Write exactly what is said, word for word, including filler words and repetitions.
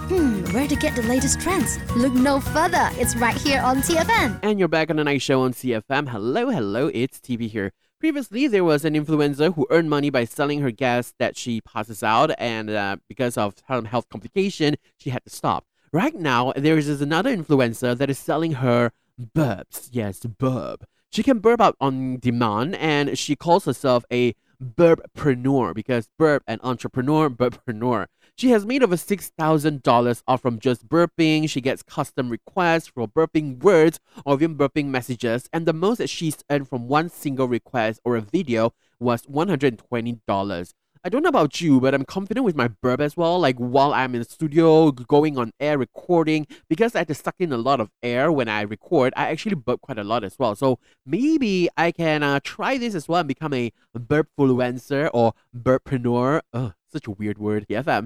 Hmm, where to get the latest trends? Look no further. It's right here on T F M. And you're back on the night show on C F M. Hello, hello, it's T V here. Previously, there was an influencer who earned money by selling her gas that she passes out, and uh, because of some health complication, she had to stop. Right now, there is another influencer that is selling her burps. Yes, burp. She can burp out on demand, and she calls herself a burppreneur because burp and entrepreneur, burppreneur. She has made over six thousand dollars off from just burping. She gets custom requests for burping words or even burping messages, and the most that she's earned from one single request or a video was one hundred twenty dollars. I don't know about you, but I'm confident with my burp as well. Like while I'm in the studio, g- going on air recording, because I have to suck in a lot of air when I record, I actually burp quite a lot as well. So maybe I can uh, try this as well and become a burpfluencer or burppreneur. Ugh, such a weird word. T F M.